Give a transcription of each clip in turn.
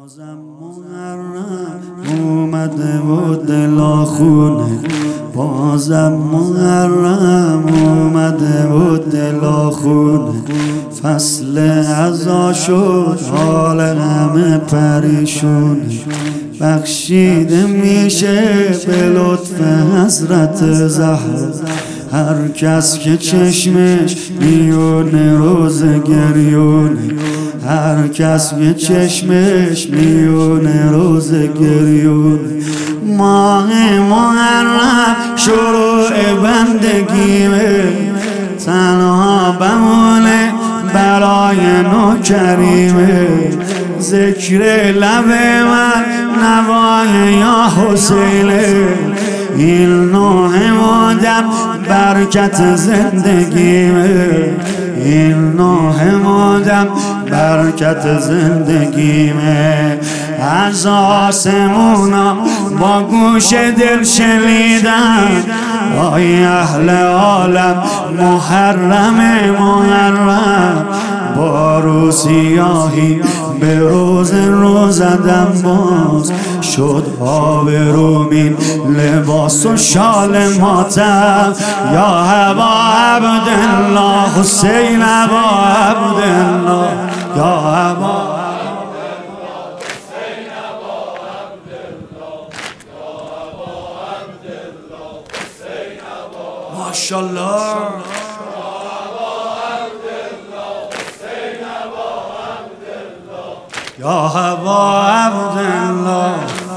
بازم محرم اومده و دلاخونه، بازم محرم اومده و دلاخونه. فصل عزا شد حال همه پریشونه، بخشیده میشه به لطف حضرت زهرا هر کس که چشمش میونه روز گریونه، هر کس که چشمش میونه روز گریونه. ماه محرم شروع بندگیمه، تنها بمونه برای نوکریمه. ذکر لب من نوای یا حسینه، این نوح مادم برکت زندگیمه، این نوح مادم برکت زندگیمه. از آسمونا با گوش دل شنیدم، آی اهل عالم محرم محرم. با رو سیاهی به روز رو زدم، باز شد آبرومین لباس و شال ماتم. یا ابا عبدالله حسین ابا عبدالله، یا ابا ماشاءالله. یا ابا عبدالله،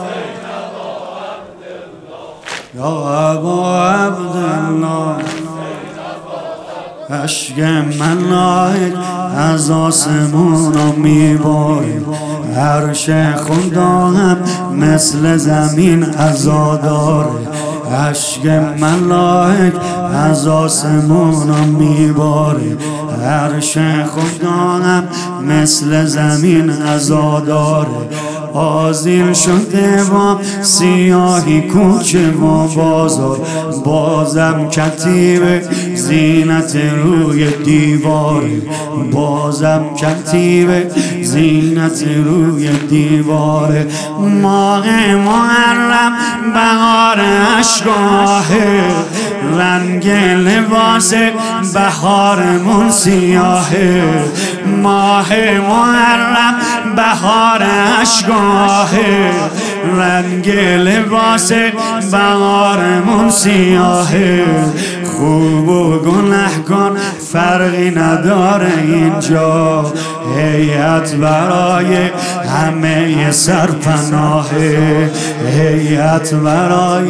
یا ابا عبدالله. اشک من ناهید از آسمونا میبارید، عرش خدا هم مثل زمین عزاداره. اشک من لاحق از آسمونا میباره، عرش خدا هم مثل زمین عزاداره. آذین شده با سیاهی کوچه و بازار، بازم کتیبه زینت روی دیواره، بازم کتیبه زینت روی دیواره. ماه محرم بهار اشکاهه، رنگ لباس بهارمون سیاهه. ماه محرم بهار اشکاهه، رنگ لباس بهارمون سیاهه. خوب و گنهکار فرقی نداره اینجا، هیئت برای همه سرپناهه، هیئت برای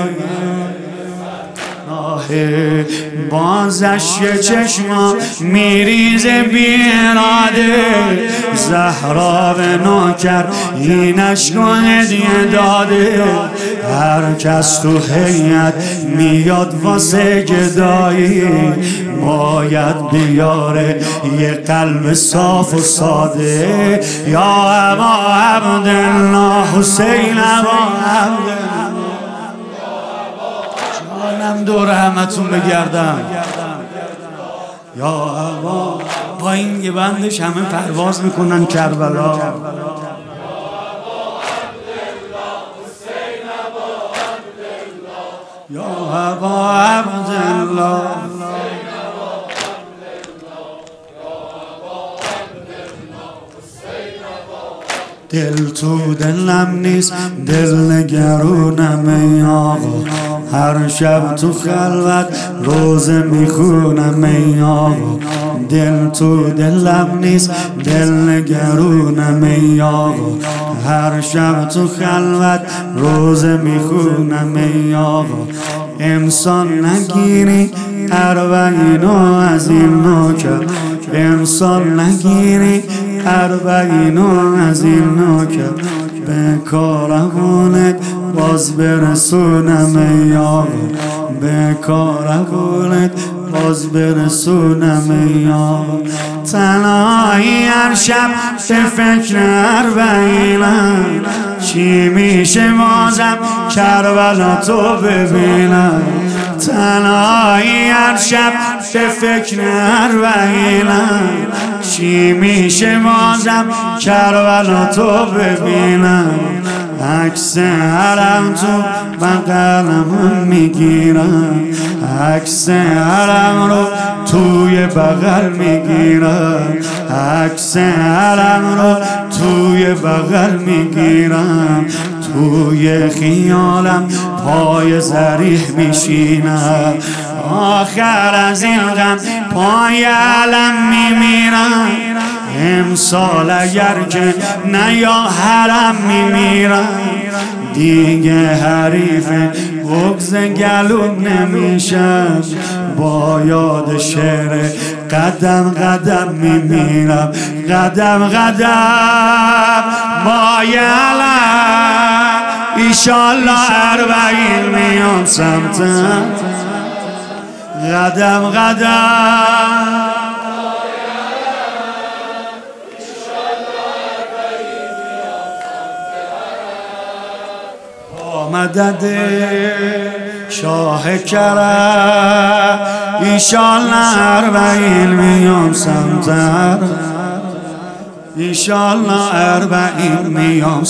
بازش چشما میریزه بی اراده. زهرا به نوکر اینش کو هدیه داده، هر کس تو هیئت میاد واسه گدایی باید بیاره یه قلب صاف و ساده. یا ابا عبدالله حسین ابا عبدالله، جانم دور همتون بگردم. یا ابا پایین یه بندش همه پرواز میکنن کربلا. یا ابا عبدالله، دل تو دلم نیست دل نگرونم ای آقا، هر شب تو خلوت روزه میخونم ای آقا. دل تو دلم نیست دل نگرونم ای آقا، هر شب تو خلوت روزه میخونم ای آقا. امسال نگیری اربعینو از این نوکر، امسال نگیری اربعینو از این نوکر. به کارمونت باز برسونم ای آقا، به کارمونت باز برسونم ای آقا. تنهایی هر شب به فکر اربعینم، چی میشه بازم کربلا تو ببینم. تنهایی هر شب به فکر اربعینم چی میشه بازم کربلا تو ببینم عکس حرم تو بغلم میگیرم عکس حرم رو توی بغل میگیرم عکس حرم رو توی بغل میگیرم توی خیالم پای ضریح میشینم آخر از این غم پای علم میمیرم امسال اگر که نه یا حرم میمیرم دیگه حریف بغض گلوم نمیشم با یاد شعر قدم قدم میمیرم قدم قدم با علم ایشالله اربعین میام سمتم قدم قدم مدد شاه کرم ایشالله اربعین میام سمتر ایشالله اربعین میام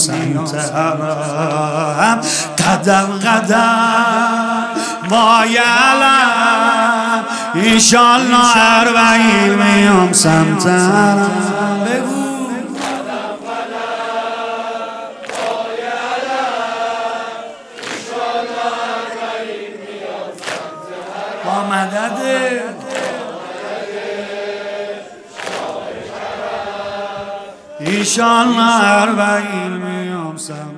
سمترم قدم قدم با علم ایشالله اربعین میام سمترم بگو با مدد ایشالله اربعین میام سمترم